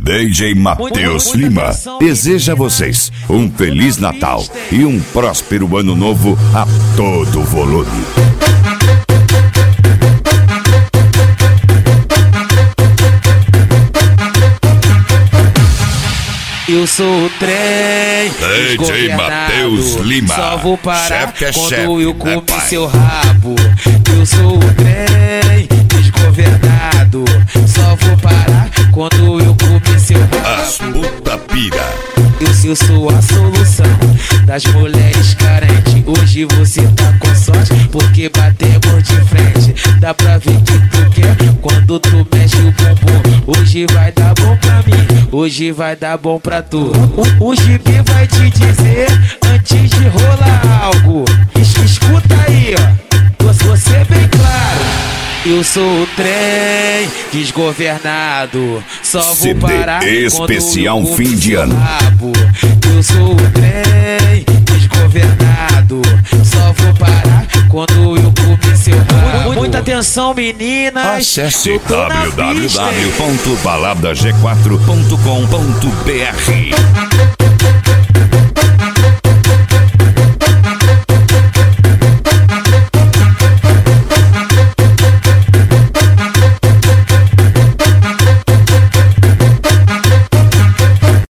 DJ Matheus Lima deseja a vocês um Feliz Natal e um próspero Ano Novo a todo volume. Eu sou o trem DJ Matheus Lima, só vou parar chefe quando chefe, eu comer pai? seu rabo. Eu sou o trem desgovernado, só vou parar quando eu comer seu rabo. As puta pira. Eu sou a solução das mulheres carentes. Hoje você tá com sorte porque batemos de frente. Dá pra ver que tu quer quando tu mexe o bumbum. Hoje vai dar bom pra mim, hoje vai dar bom pra tu. O gibi vai te dizer antes de rolar algo. Escuta aí, ó, você bem claro. Eu sou o trem desgovernado, só vou CD parar especial quando eu fim de ano. Rabo. Eu sou o trem desgovernado, só vou parar quando eu comer seu rabo. Muita atenção, meninas. Acesse www.baladag4.com.br.